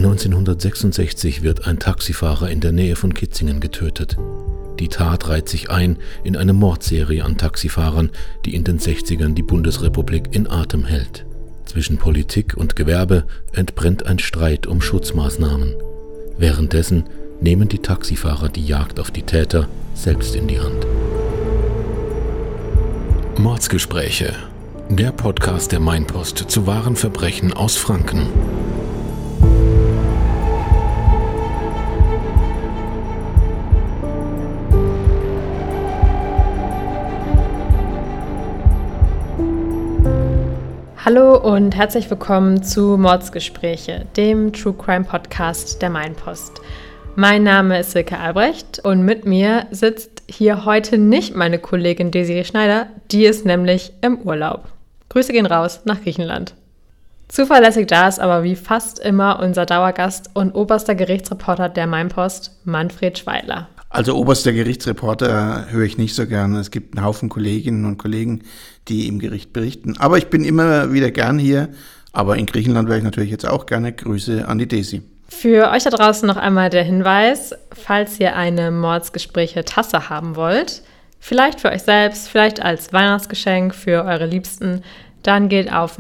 1966 wird ein Taxifahrer in der Nähe von Kitzingen getötet. Die Tat reiht sich ein in eine Mordserie an Taxifahrern, die in den 60ern die Bundesrepublik in Atem hält. Zwischen Politik und Gewerbe entbrennt ein Streit um Schutzmaßnahmen. Währenddessen nehmen die Taxifahrer die Jagd auf die Täter selbst in die Hand. Mordsgespräche, der Podcast der Mainpost zu wahren Verbrechen aus Franken. Hallo und herzlich willkommen zu Mordsgespräche, dem True Crime Podcast der Mainpost. Mein Name ist Silke Albrecht und mit mir sitzt hier heute nicht meine Kollegin Desiree Schneider, die ist nämlich im Urlaub. Grüße gehen raus nach Griechenland. Zuverlässig da ist aber wie fast immer unser Dauergast und oberster Gerichtsreporter der Mainpost, Manfred Schweidler. Also oberster Gerichtsreporter höre ich nicht so gerne. Es gibt einen Haufen Kolleginnen und Kollegen, die im Gericht berichten. Aber ich bin immer wieder gern hier. Aber in Griechenland wäre ich natürlich jetzt auch gerne. Grüße an die Desi. Für euch da draußen noch einmal der Hinweis, falls ihr eine Mordsgespräche-Tasse haben wollt, vielleicht für euch selbst, vielleicht als Weihnachtsgeschenk für eure Liebsten, dann geht auf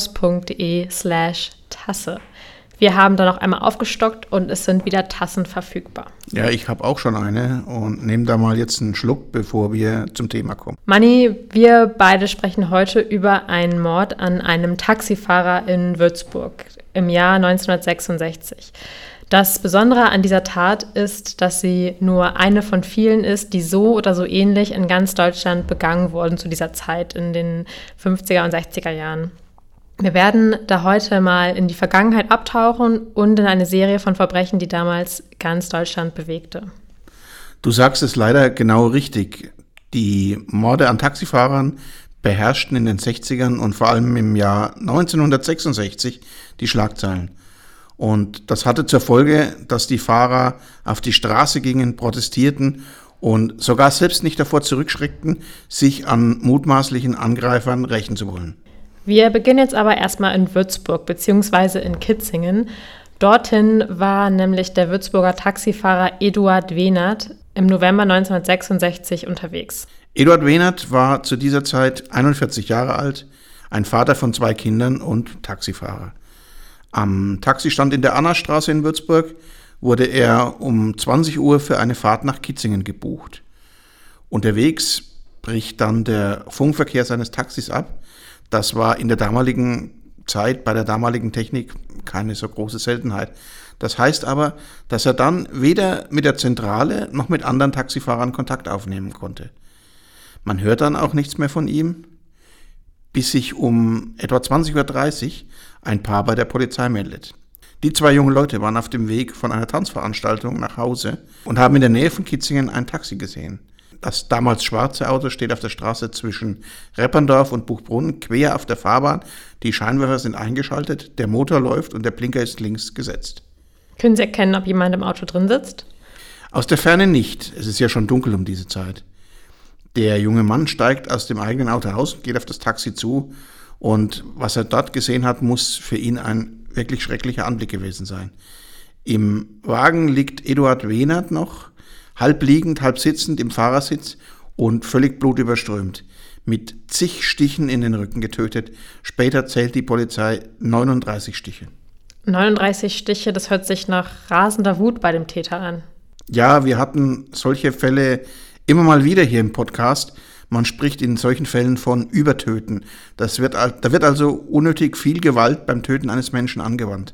mainpost.de/Tasse. Wir haben da noch einmal aufgestockt und es sind wieder Tassen verfügbar. Ja, ich habe auch schon eine und nehme da mal jetzt einen Schluck, bevor wir zum Thema kommen. Manni, wir beide sprechen heute über einen Mord an einem Taxifahrer in Würzburg im Jahr 1966. Das Besondere an dieser Tat ist, dass sie nur eine von vielen ist, die so oder so ähnlich in ganz Deutschland begangen wurden zu dieser Zeit in den 50er und 60er Jahren. Wir werden da heute mal in die Vergangenheit abtauchen und in eine Serie von Verbrechen, die damals ganz Deutschland bewegte. Du sagst es leider genau richtig. Die Morde an Taxifahrern beherrschten in den 60ern und vor allem im Jahr 1966 die Schlagzeilen. Und das hatte zur Folge, dass die Fahrer auf die Straße gingen, protestierten und sogar selbst nicht davor zurückschreckten, sich an mutmaßlichen Angreifern rächen zu wollen. Wir beginnen jetzt aber erstmal in Würzburg bzw. in Kitzingen. Dorthin war nämlich der Würzburger Taxifahrer Eduard Wehnert im November 1966 unterwegs. Eduard Wehnert war zu dieser Zeit 41 Jahre alt, ein Vater von 2 Kindern und Taxifahrer. Am Taxistand in der Annastraße in Würzburg wurde er um 20 Uhr für eine Fahrt nach Kitzingen gebucht. Unterwegs bricht dann der Funkverkehr seines Taxis ab. Das war in der damaligen Zeit, bei der damaligen Technik, keine so große Seltenheit. Das heißt aber, dass er dann weder mit der Zentrale noch mit anderen Taxifahrern Kontakt aufnehmen konnte. Man hört dann auch nichts mehr von ihm, bis sich um etwa 20:30 Uhr ein Paar bei der Polizei meldet. Die 2 jungen Leute waren auf dem Weg von einer Tanzveranstaltung nach Hause und haben in der Nähe von Kitzingen ein Taxi gesehen. Das damals schwarze Auto steht auf der Straße zwischen Repperndorf und Buchbrunn, quer auf der Fahrbahn. Die Scheinwerfer sind eingeschaltet, der Motor läuft und der Blinker ist links gesetzt. Können Sie erkennen, ob jemand im Auto drin sitzt? Aus der Ferne nicht. Es ist ja schon dunkel um diese Zeit. Der junge Mann steigt aus dem eigenen Auto aus und geht auf das Taxi zu. Und was er dort gesehen hat, muss für ihn ein wirklich schrecklicher Anblick gewesen sein. Im Wagen liegt Eduard Wehnert noch, halb liegend, halb sitzend im Fahrersitz und völlig blutüberströmt, mit zig Stichen in den Rücken getötet. Später zählt die Polizei 39 Stiche. 39 Stiche, das hört sich nach rasender Wut bei dem Täter an. Ja, wir hatten solche Fälle immer mal wieder hier im Podcast. Man spricht in solchen Fällen von Übertöten. Da wird also unnötig viel Gewalt beim Töten eines Menschen angewandt.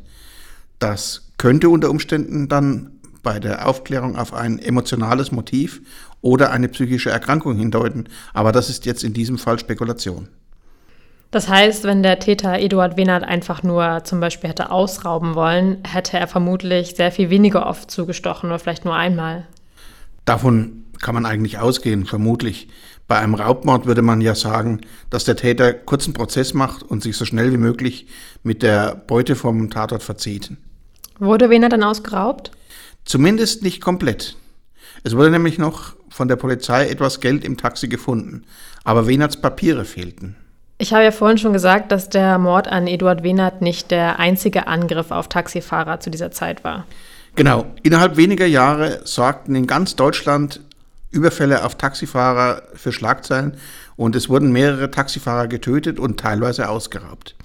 Das könnte unter Umständen dann bei der Aufklärung auf ein emotionales Motiv oder eine psychische Erkrankung hindeuten. Aber das ist jetzt in diesem Fall Spekulation. Das heißt, wenn der Täter Eduard Wehnert einfach nur zum Beispiel hätte ausrauben wollen, hätte er vermutlich sehr viel weniger oft zugestochen oder vielleicht nur einmal. Davon kann man eigentlich ausgehen, vermutlich. Bei einem Raubmord würde man ja sagen, dass der Täter kurzen Prozess macht und sich so schnell wie möglich mit der Beute vom Tatort verzieht. Wurde Wehnert dann ausgeraubt? Zumindest nicht komplett. Es wurde nämlich noch von der Polizei etwas Geld im Taxi gefunden, aber Wehnerts Papiere fehlten. Ich habe ja vorhin schon gesagt, dass der Mord an Eduard Wehnert nicht der einzige Angriff auf Taxifahrer zu dieser Zeit war. Genau, innerhalb weniger Jahre sorgten in ganz Deutschland Überfälle auf Taxifahrer für Schlagzeilen und es wurden mehrere Taxifahrer getötet und teilweise ausgeraubt.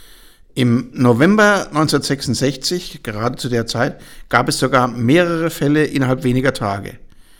Im November 1966, gerade zu der Zeit, gab es sogar mehrere Fälle innerhalb weniger Tage.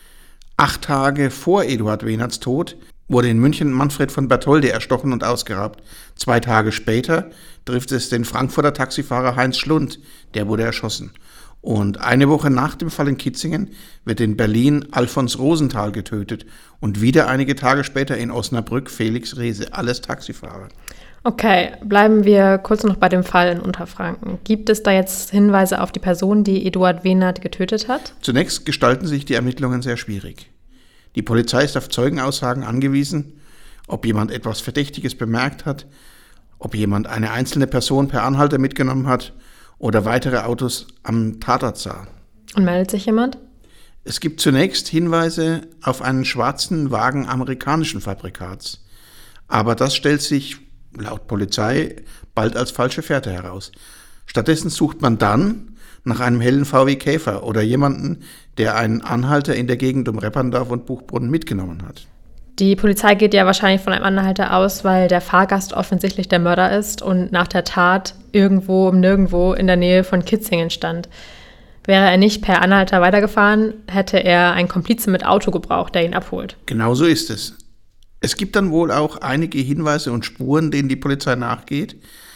8 Tage vor Eduard Wehnerts Tod wurde in München Manfred von Bertholdy erstochen und ausgeraubt. 2 Tage später trifft es den Frankfurter Taxifahrer Heinz Schlund, der wurde erschossen. Und eine Woche nach dem Fall in Kitzingen wird in Berlin Alfons Rosenthal getötet und wieder einige Tage später in Osnabrück Felix Rehse, alles Taxifahrer. Okay, bleiben wir kurz noch bei dem Fall in Unterfranken. Gibt es da jetzt Hinweise auf die Person, die Eduard Wehnert getötet hat? Zunächst gestalten sich die Ermittlungen sehr schwierig. Die Polizei ist auf Zeugenaussagen angewiesen, ob jemand etwas Verdächtiges bemerkt hat, ob jemand eine einzelne Person per Anhalter mitgenommen hat oder weitere Autos am Tatort sah. Und meldet sich jemand? Es gibt zunächst Hinweise auf einen schwarzen Wagen amerikanischen Fabrikats. Aber das stellt sich laut Polizei bald als falsche Fährte heraus. Stattdessen sucht man dann nach einem hellen VW Käfer oder jemanden, der einen Anhalter in der Gegend um Repperndorf und Buchbrunnen mitgenommen hat. Die Polizei geht ja wahrscheinlich von einem Anhalter aus, weil der Fahrgast offensichtlich der Mörder ist und nach der Tat irgendwo im Nirgendwo in der Nähe von Kitzingen stand. Wäre er nicht per Anhalter weitergefahren, hätte er einen Komplizen mit Auto gebraucht, der ihn abholt. Genau so ist es. Es gibt dann wohl auch einige Hinweise und Spuren, denen die Polizei nachgeht,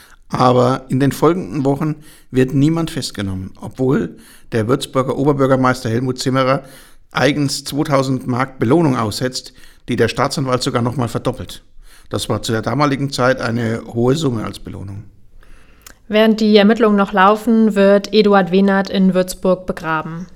aber in den folgenden Wochen wird niemand festgenommen, obwohl der Würzburger Oberbürgermeister Helmut Zimmerer eigens 2000 Mark Belohnung aussetzt, die der Staatsanwalt sogar nochmal verdoppelt. Das war zu der damaligen Zeit eine hohe Summe als Belohnung. Während die Ermittlungen noch laufen, wird Eduard Wehnert in Würzburg begraben.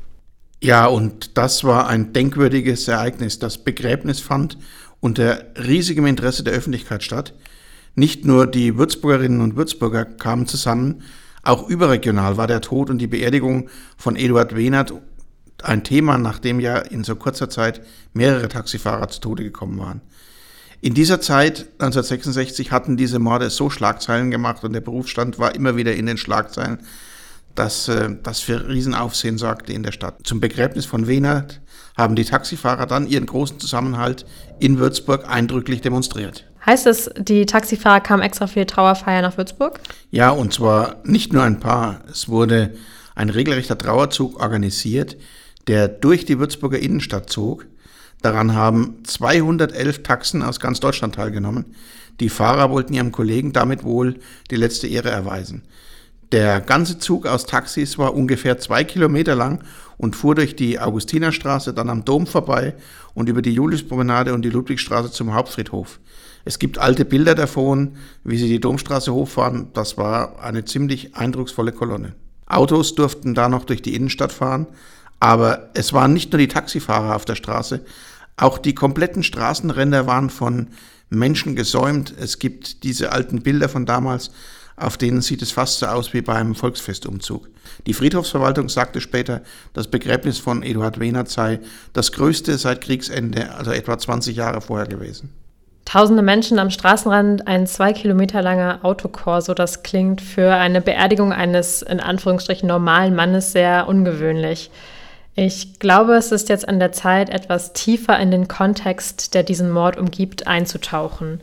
Ja, und das war ein denkwürdiges Ereignis. Das Begräbnis fand unter riesigem Interesse der Öffentlichkeit statt. Nicht nur die Würzburgerinnen und Würzburger kamen zusammen, auch überregional war der Tod und die Beerdigung von Eduard Wehnert ein Thema, nachdem ja in so kurzer Zeit mehrere Taxifahrer zu Tode gekommen waren. In dieser Zeit, 1966, hatten diese Morde so Schlagzeilen gemacht und der Berufsstand war immer wieder in den Schlagzeilen, dass das für Riesenaufsehen sorgte in der Stadt. Zum Begräbnis von Wehnert haben die Taxifahrer dann ihren großen Zusammenhalt in Würzburg eindrücklich demonstriert. Heißt es, die Taxifahrer kamen extra für die Trauerfeier nach Würzburg? Ja, und zwar nicht nur ein paar. Es wurde ein regelrechter Trauerzug organisiert, der durch die Würzburger Innenstadt zog. Daran haben 211 Taxen aus ganz Deutschland teilgenommen. Die Fahrer wollten ihrem Kollegen damit wohl die letzte Ehre erweisen. Der ganze Zug aus Taxis war ungefähr 2 Kilometer lang und fuhr durch die Augustinerstraße, dann am Dom vorbei und über die Juliuspromenade und die Ludwigstraße zum Hauptfriedhof. Es gibt alte Bilder davon, wie sie die Domstraße hochfahren. Das war eine ziemlich eindrucksvolle Kolonne. Autos durften da noch durch die Innenstadt fahren, aber es waren nicht nur die Taxifahrer auf der Straße, auch die kompletten Straßenränder waren von Menschen gesäumt. Es gibt diese alten Bilder von damals, auf denen sieht es fast so aus wie bei einem Volksfestumzug. Die Friedhofsverwaltung sagte später, das Begräbnis von Eduard Wehnert sei das größte seit Kriegsende, also etwa 20 Jahre vorher gewesen. Tausende Menschen am Straßenrand, ein 2 Kilometer langer Autokorso, das klingt für eine Beerdigung eines in Anführungsstrichen normalen Mannes sehr ungewöhnlich. Ich glaube, es ist jetzt an der Zeit, etwas tiefer in den Kontext, der diesen Mord umgibt, einzutauchen.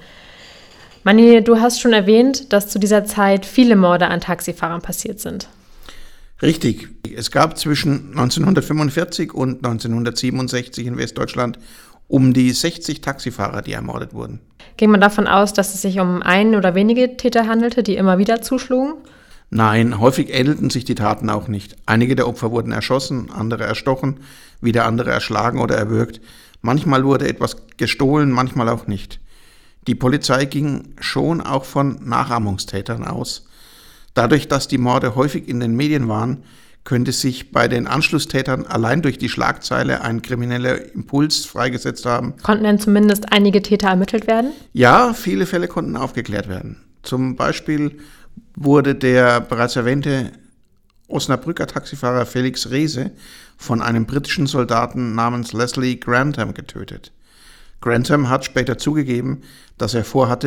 Manni, du hast schon erwähnt, dass zu dieser Zeit viele Morde an Taxifahrern passiert sind. Richtig. Es gab zwischen 1945 und 1967 in Westdeutschland um die 60 Taxifahrer, die ermordet wurden. Ging man davon aus, dass es sich um einen oder wenige Täter handelte, die immer wieder zuschlugen? Nein, häufig ähnelten sich die Taten auch nicht. Einige der Opfer wurden erschossen, andere erstochen, wieder andere erschlagen oder erwürgt. Manchmal wurde etwas gestohlen, manchmal auch nicht. Die Polizei ging schon auch von Nachahmungstätern aus. Dadurch, dass die Morde häufig in den Medien waren, könnte sich bei den Anschlusstätern allein durch die Schlagzeile ein krimineller Impuls freigesetzt haben. Konnten denn zumindest einige Täter ermittelt werden? Ja, viele Fälle konnten aufgeklärt werden. Zum Beispiel wurde der bereits erwähnte Osnabrücker Taxifahrer Felix Rehse von einem britischen Soldaten namens Leslie Grantham getötet. Grantham hat später zugegeben, dass er vorhatte,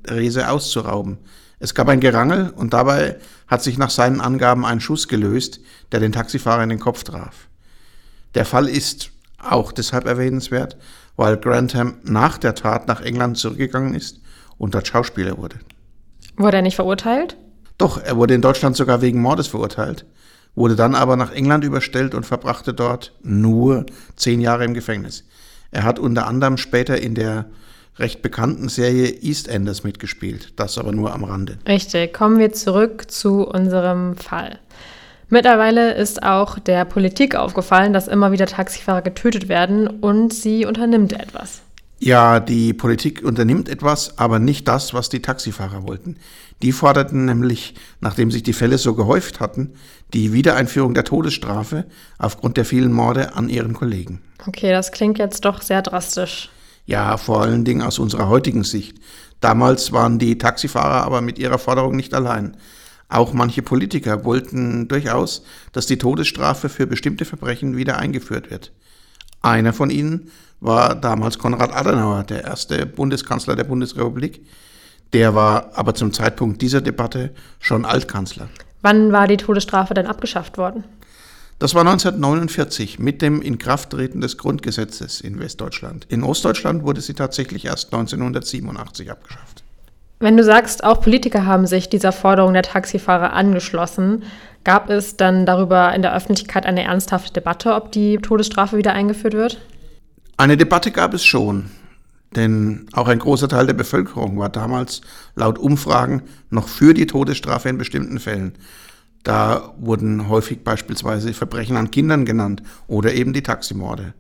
Rehse auszurauben. Es gab ein Gerangel und dabei hat sich nach seinen Angaben ein Schuss gelöst, der den Taxifahrer in den Kopf traf. Der Fall ist auch deshalb erwähnenswert, weil Grantham nach der Tat nach England zurückgegangen ist und dort Schauspieler wurde. Wurde er nicht verurteilt? Doch, er wurde in Deutschland sogar wegen Mordes verurteilt, wurde dann aber nach England überstellt und verbrachte dort nur 10 Jahre im Gefängnis. Er hat unter anderem später in der recht bekannten Serie EastEnders mitgespielt, das aber nur am Rande. Richtig, kommen wir zurück zu unserem Fall. Mittlerweile ist auch der Politik aufgefallen, dass immer wieder Taxifahrer getötet werden und sie unternimmt etwas. Ja, die Politik unternimmt etwas, aber nicht das, was die Taxifahrer wollten. Die forderten nämlich, nachdem sich die Fälle so gehäuft hatten, die Wiedereinführung der Todesstrafe aufgrund der vielen Morde an ihren Kollegen. Okay, das klingt jetzt doch sehr drastisch. Ja, vor allen Dingen aus unserer heutigen Sicht. Damals waren die Taxifahrer aber mit ihrer Forderung nicht allein. Auch manche Politiker wollten durchaus, dass die Todesstrafe für bestimmte Verbrechen wieder eingeführt wird. Einer von ihnen war damals Konrad Adenauer, der erste Bundeskanzler der Bundesrepublik. Der war aber zum Zeitpunkt dieser Debatte schon Altkanzler. Wann war die Todesstrafe denn abgeschafft worden? Das war 1949 mit dem Inkrafttreten des Grundgesetzes in Westdeutschland. In Ostdeutschland wurde sie tatsächlich erst 1987 abgeschafft. Wenn du sagst, auch Politiker haben sich dieser Forderung der Taxifahrer angeschlossen, gab es dann darüber in der Öffentlichkeit eine ernsthafte Debatte, ob die Todesstrafe wieder eingeführt wird? Eine Debatte gab es schon, denn auch ein großer Teil der Bevölkerung war damals laut Umfragen noch für die Todesstrafe in bestimmten Fällen. Da wurden häufig beispielsweise Verbrechen an Kindern genannt oder eben die Taximorde.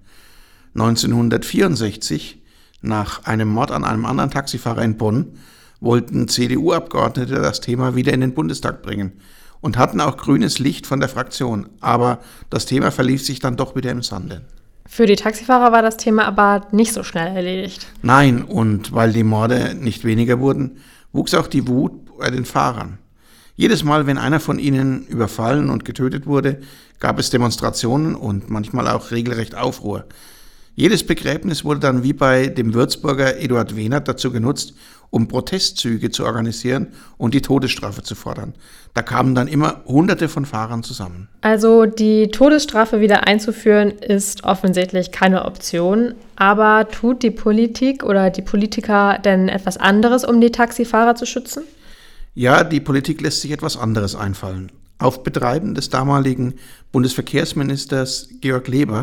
1964, nach einem Mord an einem anderen Taxifahrer in Bonn, wollten CDU-Abgeordnete das Thema wieder in den Bundestag bringen und hatten auch grünes Licht von der Fraktion. Aber das Thema verlief sich dann doch wieder im Sande. Für die Taxifahrer war das Thema aber nicht so schnell erledigt. Nein, und weil die Morde nicht weniger wurden, wuchs auch die Wut bei den Fahrern. Jedes Mal, wenn einer von ihnen überfallen und getötet wurde, gab es Demonstrationen und manchmal auch regelrecht Aufruhr. Jedes Begräbnis wurde dann wie bei dem Würzburger Eduard Wehnert dazu genutzt, um Protestzüge zu organisieren und die Todesstrafe zu fordern. Da kamen dann immer Hunderte von Fahrern zusammen. Also die Todesstrafe wieder einzuführen ist offensichtlich keine Option. Aber tut die Politik oder die Politiker denn etwas anderes, um die Taxifahrer zu schützen? Ja, die Politik lässt sich etwas anderes einfallen. Auf Betreiben des damaligen Bundesverkehrsministers Georg Leber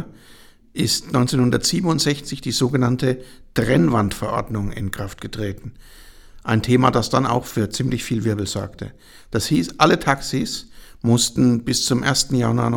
ist 1967 die sogenannte Trennwandverordnung in Kraft getreten. Ein Thema, das dann auch für ziemlich viel Wirbel sorgte. Das hieß, alle Taxis mussten bis zum 1. Januar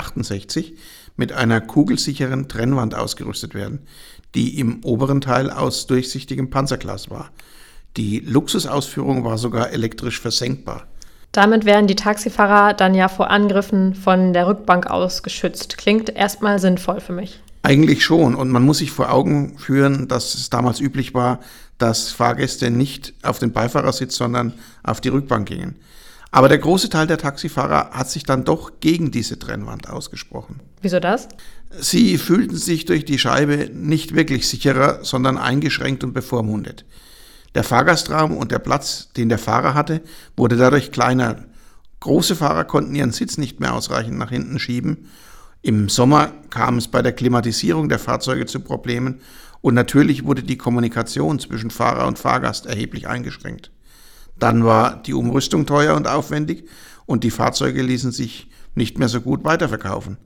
1968 mit einer kugelsicheren Trennwand ausgerüstet werden, die im oberen Teil aus durchsichtigem Panzerglas war. Die Luxusausführung war sogar elektrisch versenkbar. Damit werden die Taxifahrer dann ja vor Angriffen von der Rückbank aus geschützt. Klingt erstmal sinnvoll für mich. Eigentlich schon. Und man muss sich vor Augen führen, dass es damals üblich war, dass Fahrgäste nicht auf den Beifahrersitz, sondern auf die Rückbank gingen. Aber der große Teil der Taxifahrer hat sich dann doch gegen diese Trennwand ausgesprochen. Wieso das? Sie fühlten sich durch die Scheibe nicht wirklich sicherer, sondern eingeschränkt und bevormundet. Der Fahrgastraum und der Platz, den der Fahrer hatte, wurde dadurch kleiner. Große Fahrer konnten ihren Sitz nicht mehr ausreichend nach hinten schieben. Im Sommer kam es bei der Klimatisierung der Fahrzeuge zu Problemen und natürlich wurde die Kommunikation zwischen Fahrer und Fahrgast erheblich eingeschränkt. Dann war die Umrüstung teuer und aufwendig und die Fahrzeuge ließen sich nicht mehr so gut weiterverkaufen.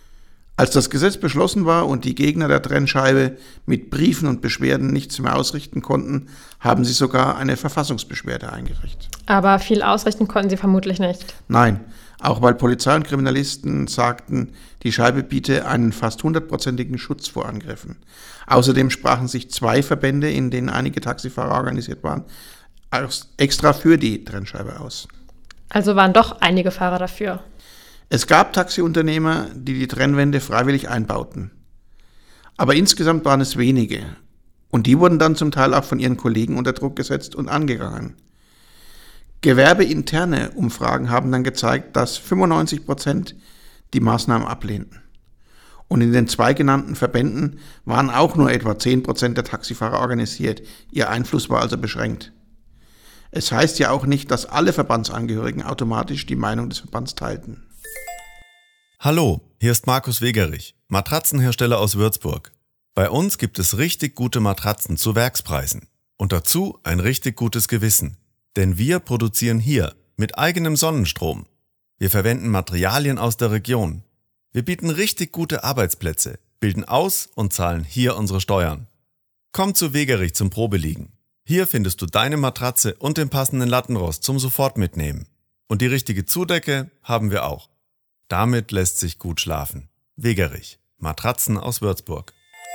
Als das Gesetz beschlossen war und die Gegner der Trennscheibe mit Briefen und Beschwerden nichts mehr ausrichten konnten, haben sie sogar eine Verfassungsbeschwerde eingereicht. Aber viel ausrichten konnten sie vermutlich nicht. Nein, auch weil Polizei und Kriminalisten sagten, die Scheibe biete einen fast 100%igen Schutz vor Angriffen. Außerdem sprachen sich 2 Verbände, in denen einige Taxifahrer organisiert waren, extra für die Trennscheibe aus. Also waren doch einige Fahrer dafür. Es gab Taxiunternehmer, die die Trennwände freiwillig einbauten. Aber insgesamt waren es wenige. Und die wurden dann zum Teil auch von ihren Kollegen unter Druck gesetzt und angegangen. Gewerbeinterne Umfragen haben dann gezeigt, dass 95% die Maßnahmen ablehnten. Und in den 2 genannten Verbänden waren auch nur etwa 10% der Taxifahrer organisiert. Ihr Einfluss war also beschränkt. Es heißt ja auch nicht, dass alle Verbandsangehörigen automatisch die Meinung des Verbands teilten. Hallo, hier ist Markus Wegerich, Matratzenhersteller aus Würzburg. Bei uns gibt es richtig gute Matratzen zu Werkspreisen. Und dazu ein richtig gutes Gewissen. Denn wir produzieren hier mit eigenem Sonnenstrom. Wir verwenden Materialien aus der Region. Wir bieten richtig gute Arbeitsplätze, bilden aus und zahlen hier unsere Steuern. Komm zu Wegerich zum Probeliegen. Hier findest du deine Matratze und den passenden Lattenrost zum sofort mitnehmen. Und die richtige Zudecke haben wir auch. Damit lässt sich gut schlafen. Wegerich, Matratzen aus Würzburg.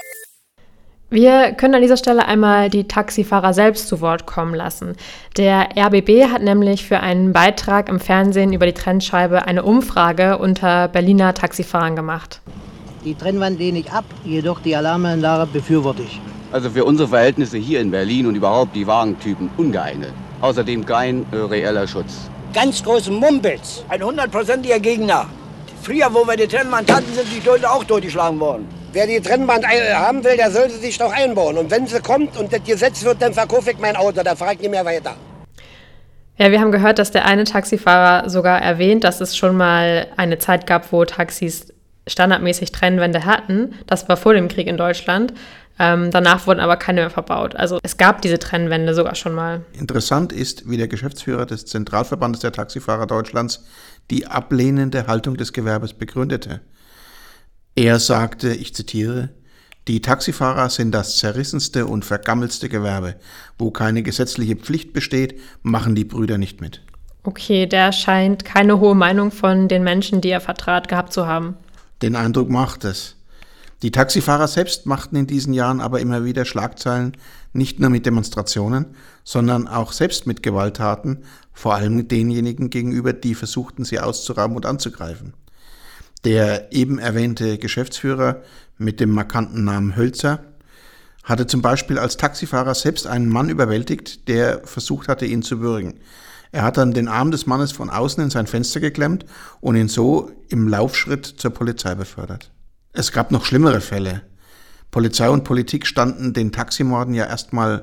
Wir können an dieser Stelle einmal die Taxifahrer selbst zu Wort kommen lassen. Der RBB hat nämlich für einen Beitrag im Fernsehen über die Trennscheibe eine Umfrage unter Berliner Taxifahrern gemacht. Die Trennwand lehne ich ab, jedoch die Alarmanlage befürworte ich. Also für unsere Verhältnisse hier in Berlin und überhaupt die Wagentypen ungeeignet. Außerdem kein reeller Schutz. Ganz großen Mumpitz. Ein 100%iger Gegner. Früher, wo wir die Trennwand hatten, sind die Leute auch durchgeschlagen worden. Wer die Trennwand haben will, der sollte sich doch einbauen. Und wenn sie kommt und das Gesetz wird, dann verkaufe ich mein Auto, da fahre ich nicht mehr weiter. Ja, wir haben gehört, dass der eine Taxifahrer sogar erwähnt, dass es schon mal eine Zeit gab, wo Taxis standardmäßig Trennwände hatten. Das war vor dem Krieg in Deutschland. Danach wurden aber keine mehr verbaut. Also es gab diese Trennwände sogar schon mal. Interessant ist, wie der Geschäftsführer des Zentralverbandes der Taxifahrer Deutschlands die ablehnende Haltung des Gewerbes begründete. Er sagte, ich zitiere, die Taxifahrer sind das zerrissenste und vergammelste Gewerbe. Wo keine gesetzliche Pflicht besteht, machen die Brüder nicht mit. Okay, der scheint keine hohe Meinung von den Menschen, die er vertrat, gehabt zu haben. Den Eindruck macht es. Die Taxifahrer selbst machten in diesen Jahren aber immer wieder Schlagzeilen, nicht nur mit Demonstrationen, sondern auch selbst mit Gewalttaten, vor allem denjenigen gegenüber, die versuchten, sie auszurauben und anzugreifen. Der eben erwähnte Geschäftsführer mit dem markanten Namen Hölzer hatte zum Beispiel als Taxifahrer selbst einen Mann überwältigt, der versucht hatte, ihn zu würgen. Er hat dann den Arm des Mannes von außen in sein Fenster geklemmt und ihn so im Laufschritt zur Polizei befördert. Es gab noch schlimmere Fälle. Polizei und Politik standen den Taximorden ja erstmal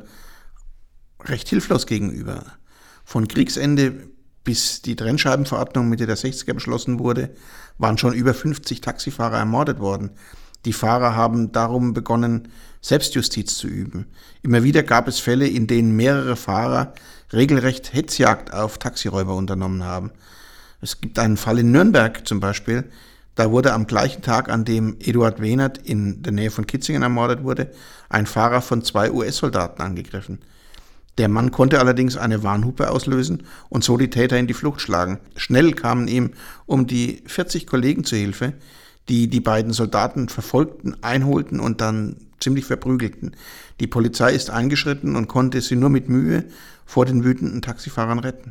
recht hilflos gegenüber. Von Kriegsende bis die Trennscheibenverordnung Mitte der 60er beschlossen wurde, waren schon über 50 Taxifahrer ermordet worden. Die Fahrer haben darum begonnen, Selbstjustiz zu üben. Immer wieder gab es Fälle, in denen mehrere Fahrer regelrecht Hetzjagd auf Taxiräuber unternommen haben. Es gibt einen Fall in Nürnberg zum Beispiel. Da wurde am gleichen Tag, an dem Eduard Wehnert in der Nähe von Kitzingen ermordet wurde, ein Fahrer von 2 US-Soldaten angegriffen. Der Mann konnte allerdings eine Warnhupe auslösen und so die Täter in die Flucht schlagen. Schnell kamen ihm um die 40 Kollegen zu Hilfe, die die beiden Soldaten verfolgten, einholten und dann ziemlich verprügelten. Die Polizei ist eingeschritten und konnte sie nur mit Mühe vor den wütenden Taxifahrern retten.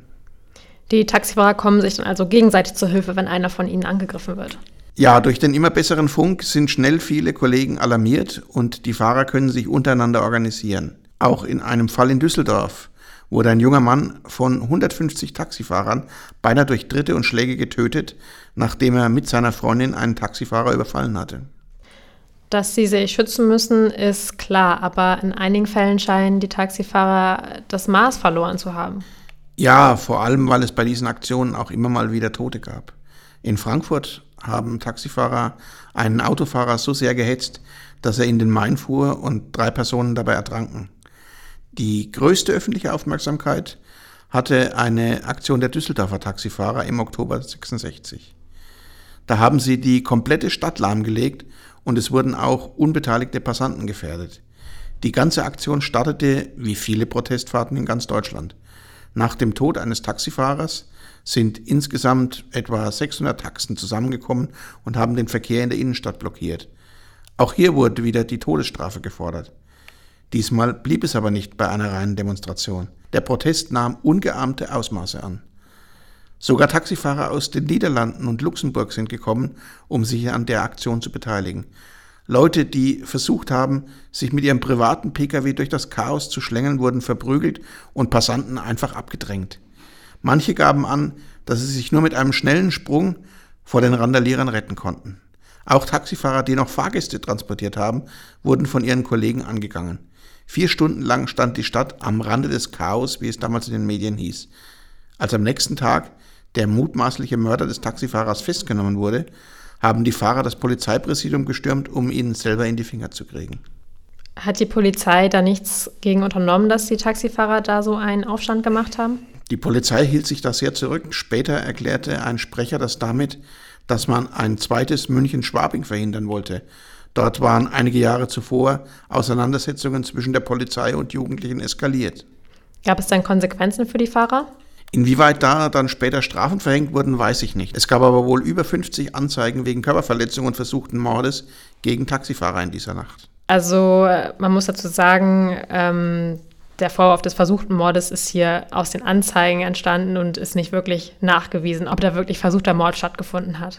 Die Taxifahrer kommen sich dann also gegenseitig zur Hilfe, wenn einer von ihnen angegriffen wird. Ja, durch den immer besseren Funk sind schnell viele Kollegen alarmiert und die Fahrer können sich untereinander organisieren. Auch in einem Fall in Düsseldorf wurde ein junger Mann von 150 Taxifahrern beinahe durch Tritte und Schläge getötet, nachdem er mit seiner Freundin einen Taxifahrer überfallen hatte. Dass sie sich schützen müssen, ist klar, aber in einigen Fällen scheinen die Taxifahrer das Maß verloren zu haben. Ja, vor allem, weil es bei diesen Aktionen auch immer mal wieder Tote gab. In Frankfurt haben Taxifahrer einen Autofahrer so sehr gehetzt, dass er in den Main fuhr und 3 Personen dabei ertranken. Die größte öffentliche Aufmerksamkeit hatte eine Aktion der Düsseldorfer Taxifahrer im Oktober 1966. Da haben sie die komplette Stadt lahmgelegt und es wurden auch unbeteiligte Passanten gefährdet. Die ganze Aktion startete, wie viele Protestfahrten in ganz Deutschland. Nach dem Tod eines Taxifahrers sind insgesamt etwa 600 Taxen zusammengekommen und haben den Verkehr in der Innenstadt blockiert. Auch hier wurde wieder die Todesstrafe gefordert. Diesmal blieb es aber nicht bei einer reinen Demonstration. Der Protest nahm ungeahnte Ausmaße an. Sogar Taxifahrer aus den Niederlanden und Luxemburg sind gekommen, um sich an der Aktion zu beteiligen. Leute, die versucht haben, sich mit ihrem privaten Pkw durch das Chaos zu schlängeln, wurden verprügelt und Passanten einfach abgedrängt. Manche gaben an, dass sie sich nur mit einem schnellen Sprung vor den Randalierern retten konnten. Auch Taxifahrer, die noch Fahrgäste transportiert haben, wurden von ihren Kollegen angegangen. 4 Stunden lang stand die Stadt am Rande des Chaos, wie es damals in den Medien hieß. Als am nächsten Tag der mutmaßliche Mörder des Taxifahrers festgenommen wurde, haben die Fahrer das Polizeipräsidium gestürmt, um ihn selber in die Finger zu kriegen. Hat die Polizei da nichts gegen unternommen, dass die Taxifahrer da so einen Aufstand gemacht haben? Die Polizei hielt sich da sehr zurück. Später erklärte ein Sprecher das damit, dass man ein zweites München-Schwabing verhindern wollte. Dort waren einige Jahre zuvor Auseinandersetzungen zwischen der Polizei und Jugendlichen eskaliert. Gab es dann Konsequenzen für die Fahrer? Inwieweit da dann später Strafen verhängt wurden, weiß ich nicht. Es gab aber wohl über 50 Anzeigen wegen Körperverletzung und versuchten Mordes gegen Taxifahrer in dieser Nacht. Also man muss dazu sagen, der Vorwurf des versuchten Mordes ist hier aus den Anzeigen entstanden und ist nicht wirklich nachgewiesen, ob da wirklich versuchter Mord stattgefunden hat.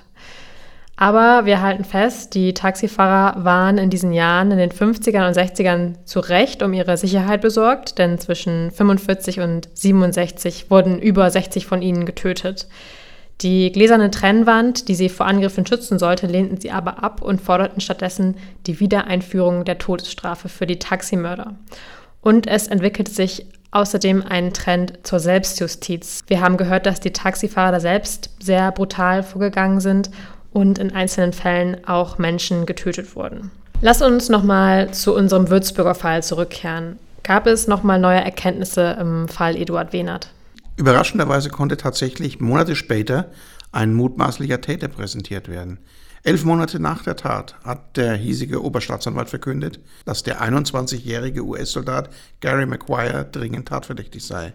Aber wir halten fest, die Taxifahrer waren in diesen Jahren, in den 50ern und 60ern zu Recht um ihre Sicherheit besorgt, denn zwischen 45 und 67 wurden über 60 von ihnen getötet. Die gläserne Trennwand, die sie vor Angriffen schützen sollte, lehnten sie aber ab und forderten stattdessen die Wiedereinführung der Todesstrafe für die Taximörder. Und es entwickelte sich außerdem ein Trend zur Selbstjustiz. Wir haben gehört, dass die Taxifahrer da selbst sehr brutal vorgegangen sind und in einzelnen Fällen auch Menschen getötet wurden. Lass uns nochmal zu unserem Würzburger Fall zurückkehren. Gab es nochmal neue Erkenntnisse im Fall Eduard Wehnert? Überraschenderweise konnte tatsächlich Monate später ein mutmaßlicher Täter präsentiert werden. 11 Monate nach der Tat hat der hiesige Oberstaatsanwalt verkündet, dass der 21-jährige US-Soldat Gary McGuire dringend tatverdächtig sei.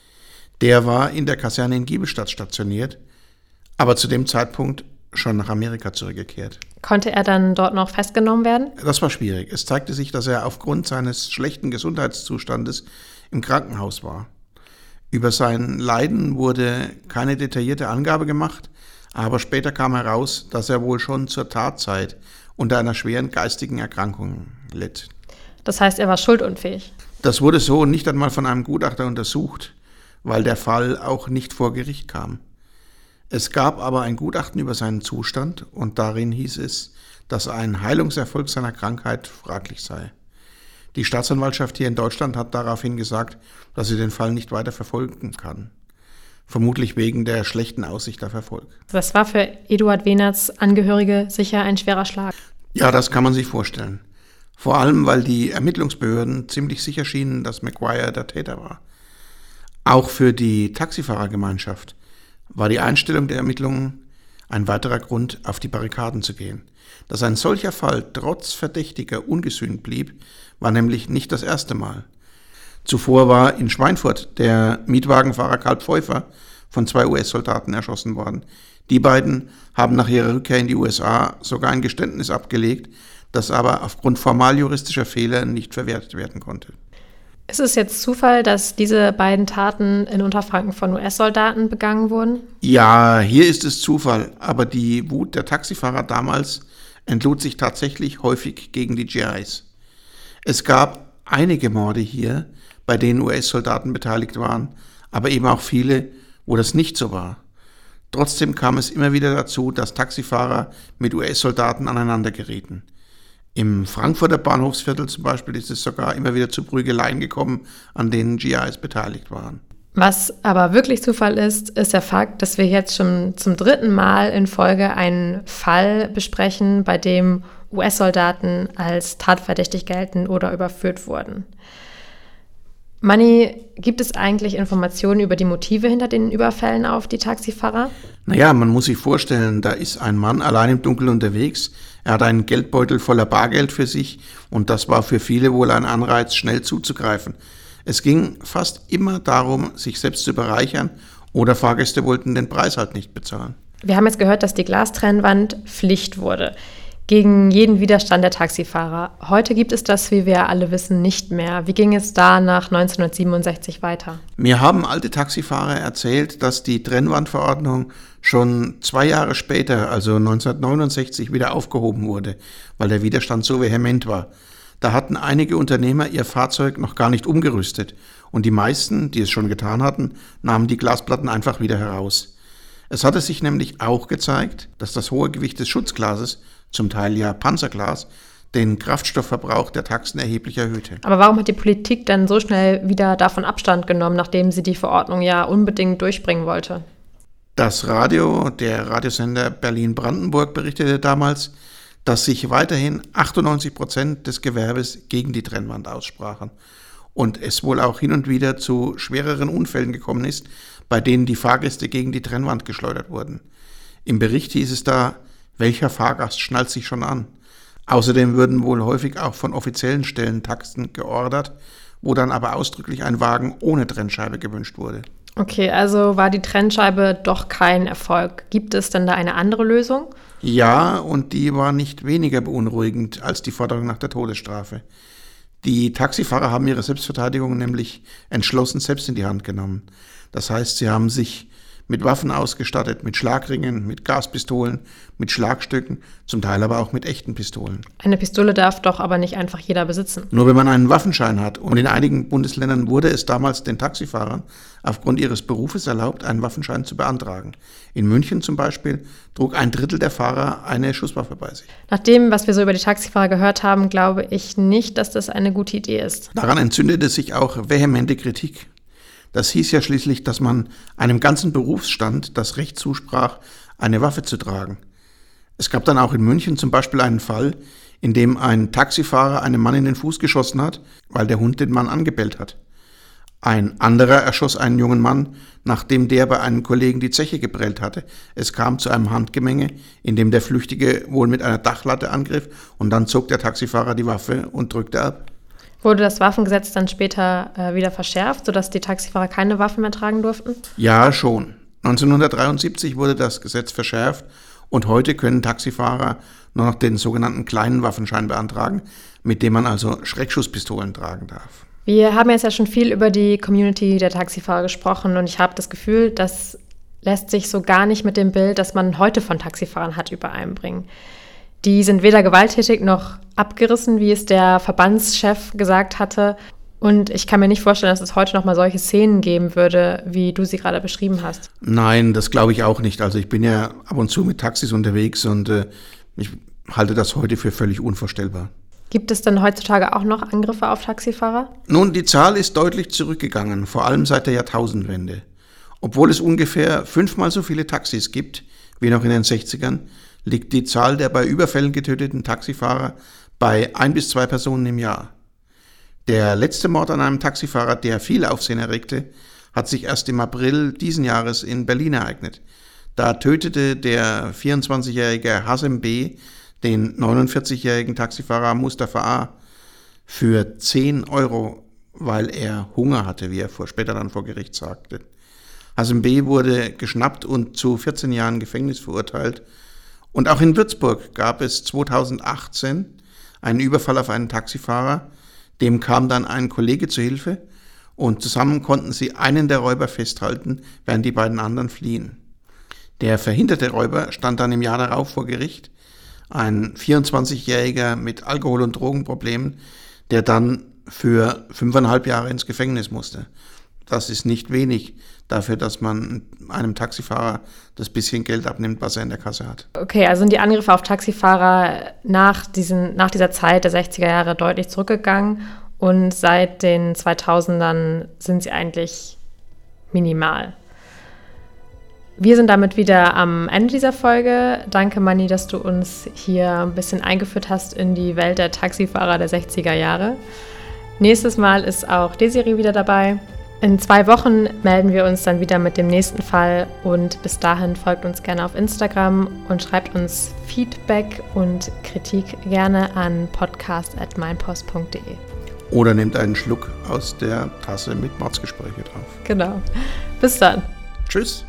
Der war in der Kaserne in Giebelstadt stationiert, aber zu dem Zeitpunkt schon nach Amerika zurückgekehrt. Konnte er dann dort noch festgenommen werden? Das war schwierig. Es zeigte sich, dass er aufgrund seines schlechten Gesundheitszustandes im Krankenhaus war. Über sein Leiden wurde keine detaillierte Angabe gemacht, aber später kam heraus, dass er wohl schon zur Tatzeit unter einer schweren geistigen Erkrankung litt. Das heißt, er war schuldunfähig? Das wurde so nicht einmal von einem Gutachter untersucht, weil der Fall auch nicht vor Gericht kam. Es gab aber ein Gutachten über seinen Zustand und darin hieß es, dass ein Heilungserfolg seiner Krankheit fraglich sei. Die Staatsanwaltschaft hier in Deutschland hat daraufhin gesagt, dass sie den Fall nicht weiter verfolgen kann. Vermutlich wegen der schlechten Aussicht auf Erfolg. Das war für Eduard Wehnerts Angehörige sicher ein schwerer Schlag. Ja, das kann man sich vorstellen. Vor allem, weil die Ermittlungsbehörden ziemlich sicher schienen, dass McGuire der Täter war. Auch für die Taxifahrergemeinschaft war die Einstellung der Ermittlungen ein weiterer Grund, auf die Barrikaden zu gehen. Dass ein solcher Fall trotz Verdächtiger ungesühnt blieb, war nämlich nicht das erste Mal. Zuvor war in Schweinfurt der Mietwagenfahrer Karl Pfeuffer von 2 US-Soldaten erschossen worden. Die beiden haben nach ihrer Rückkehr in die USA sogar ein Geständnis abgelegt, das aber aufgrund formaljuristischer Fehler nicht verwertet werden konnte. Ist es jetzt Zufall, dass diese beiden Taten in Unterfranken von US-Soldaten begangen wurden? Ja, hier ist es Zufall, aber die Wut der Taxifahrer damals entlud sich tatsächlich häufig gegen die GIs. Es gab einige Morde hier, bei denen US-Soldaten beteiligt waren, aber eben auch viele, wo das nicht so war. Trotzdem kam es immer wieder dazu, dass Taxifahrer mit US-Soldaten aneinander gerieten. Im Frankfurter Bahnhofsviertel zum Beispiel ist es sogar immer wieder zu Prügeleien gekommen, an denen GIs beteiligt waren. Was aber wirklich Zufall ist der Fakt, dass wir jetzt schon zum 3. Mal in Folge einen Fall besprechen, bei dem US-Soldaten als tatverdächtig gelten oder überführt wurden. Manni, gibt es eigentlich Informationen über die Motive hinter den Überfällen auf die Taxifahrer? Naja, man muss sich vorstellen, da ist ein Mann allein im Dunkeln unterwegs. Er hat einen Geldbeutel voller Bargeld für sich und das war für viele wohl ein Anreiz, schnell zuzugreifen. Es ging fast immer darum, sich selbst zu bereichern oder Fahrgäste wollten den Preis halt nicht bezahlen. Wir haben jetzt gehört, dass die Glastrennwand Pflicht wurde. Gegen jeden Widerstand der Taxifahrer. Heute gibt es das, wie wir alle wissen, nicht mehr. Wie ging es da nach 1967 weiter? Mir haben alte Taxifahrer erzählt, dass die Trennwandverordnung schon 2 Jahre später, also 1969, wieder aufgehoben wurde, weil der Widerstand so vehement war. Da hatten einige Unternehmer ihr Fahrzeug noch gar nicht umgerüstet und die meisten, die es schon getan hatten, nahmen die Glasplatten einfach wieder heraus. Es hatte sich nämlich auch gezeigt, dass das hohe Gewicht des Schutzglases, zum Teil ja Panzerglas, den Kraftstoffverbrauch der Taxen erheblich erhöhte. Aber warum hat die Politik dann so schnell wieder davon Abstand genommen, nachdem sie die Verordnung ja unbedingt durchbringen wollte? Das Radio, der Radiosender Berlin-Brandenburg, berichtete damals, dass sich weiterhin 98% des Gewerbes gegen die Trennwand aussprachen und es wohl auch hin und wieder zu schwereren Unfällen gekommen ist, bei denen die Fahrgäste gegen die Trennwand geschleudert wurden. Im Bericht hieß es da, welcher Fahrgast schnallt sich schon an? Außerdem würden wohl häufig auch von offiziellen Stellen Taxen geordert, wo dann aber ausdrücklich ein Wagen ohne Trennscheibe gewünscht wurde. Okay, also war die Trennscheibe doch kein Erfolg. Gibt es denn da eine andere Lösung? Ja, und die war nicht weniger beunruhigend als die Forderung nach der Todesstrafe. Die Taxifahrer haben ihre Selbstverteidigung nämlich entschlossen selbst in die Hand genommen. Das heißt, sie haben sich mit Waffen ausgestattet, mit Schlagringen, mit Gaspistolen, mit Schlagstöcken, zum Teil aber auch mit echten Pistolen. Eine Pistole darf doch aber nicht einfach jeder besitzen. Nur wenn man einen Waffenschein hat. Und in einigen Bundesländern wurde es damals den Taxifahrern aufgrund ihres Berufes erlaubt, einen Waffenschein zu beantragen. In München zum Beispiel trug 1/3 der Fahrer eine Schusswaffe bei sich. Nach dem, was wir so über die Taxifahrer gehört haben, glaube ich nicht, dass das eine gute Idee ist. Daran entzündete sich auch vehemente Kritik. Das hieß ja schließlich, dass man einem ganzen Berufsstand das Recht zusprach, eine Waffe zu tragen. Es gab dann auch in München zum Beispiel einen Fall, in dem ein Taxifahrer einem Mann in den Fuß geschossen hat, weil der Hund den Mann angebellt hat. Ein anderer erschoss einen jungen Mann, nachdem der bei einem Kollegen die Zeche geprellt hatte. Es kam zu einem Handgemenge, in dem der Flüchtige wohl mit einer Dachlatte angriff und dann zog der Taxifahrer die Waffe und drückte ab. Wurde das Waffengesetz dann später wieder verschärft, sodass die Taxifahrer keine Waffen mehr tragen durften? Ja, schon. 1973 wurde das Gesetz verschärft und heute können Taxifahrer nur noch den sogenannten kleinen Waffenschein beantragen, mit dem man also Schreckschusspistolen tragen darf. Wir haben jetzt ja schon viel über die Community der Taxifahrer gesprochen und ich habe das Gefühl, das lässt sich so gar nicht mit dem Bild, das man heute von Taxifahrern hat, übereinbringen. Die sind weder gewalttätig noch abgerissen, wie es der Verbandschef gesagt hatte. Und ich kann mir nicht vorstellen, dass es heute noch mal solche Szenen geben würde, wie du sie gerade beschrieben hast. Nein, das glaube ich auch nicht. Also ich bin ja ab und zu mit Taxis unterwegs und ich halte das heute für völlig unvorstellbar. Gibt es denn heutzutage auch noch Angriffe auf Taxifahrer? Nun, die Zahl ist deutlich zurückgegangen, vor allem seit der Jahrtausendwende. Obwohl es ungefähr 5-mal so viele Taxis gibt wie noch in den 60ern, liegt die Zahl der bei Überfällen getöteten Taxifahrer bei 1 bis 2 Personen im Jahr. Der letzte Mord an einem Taxifahrer, der viel Aufsehen erregte, hat sich erst im April diesen Jahres in Berlin ereignet. Da tötete der 24-jährige Hassem B. den 49-jährigen Taxifahrer Mustafa A. für 10 Euro, weil er Hunger hatte, wie er später dann vor Gericht sagte. Hassem B. wurde geschnappt und zu 14 Jahren Gefängnis verurteilt. Und auch in Würzburg gab es 2018 einen Überfall auf einen Taxifahrer. Dem kam dann ein Kollege zu Hilfe und zusammen konnten sie einen der Räuber festhalten, während die beiden anderen fliehen. Der verhinderte Räuber stand dann im Jahr darauf vor Gericht, ein 24-Jähriger mit Alkohol- und Drogenproblemen, der dann für 5,5 Jahre ins Gefängnis musste. Das ist nicht wenig dafür, dass man einem Taxifahrer das bisschen Geld abnimmt, was er in der Kasse hat. Okay, also sind die Angriffe auf Taxifahrer nach dieser Zeit der 60er Jahre deutlich zurückgegangen und seit den 2000ern sind sie eigentlich minimal. Wir sind damit wieder am Ende dieser Folge. Danke, Manni, dass du uns hier ein bisschen eingeführt hast in die Welt der Taxifahrer der 60er Jahre. Nächstes Mal ist auch Desiree wieder dabei. In 2 Wochen melden wir uns dann wieder mit dem nächsten Fall und bis dahin folgt uns gerne auf Instagram und schreibt uns Feedback und Kritik gerne an podcast@meinpost.de. Oder nehmt einen Schluck aus der Tasse mit Mordsgespräche drauf. Genau. Bis dann. Tschüss.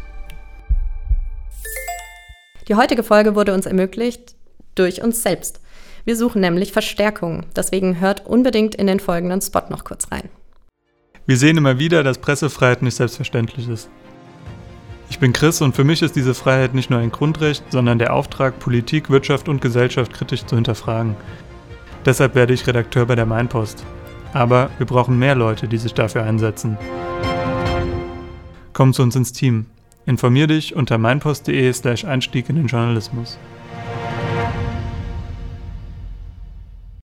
Die heutige Folge wurde uns ermöglicht durch uns selbst. Wir suchen nämlich Verstärkung. Deswegen hört unbedingt in den folgenden Spot noch kurz rein. Wir sehen immer wieder, dass Pressefreiheit nicht selbstverständlich ist. Ich bin Chris und für mich ist diese Freiheit nicht nur ein Grundrecht, sondern der Auftrag, Politik, Wirtschaft und Gesellschaft kritisch zu hinterfragen. Deshalb werde ich Redakteur bei der Mainpost. Aber wir brauchen mehr Leute, die sich dafür einsetzen. Komm zu uns ins Team. Informier dich unter meinpost.de/Einstieg in den Journalismus.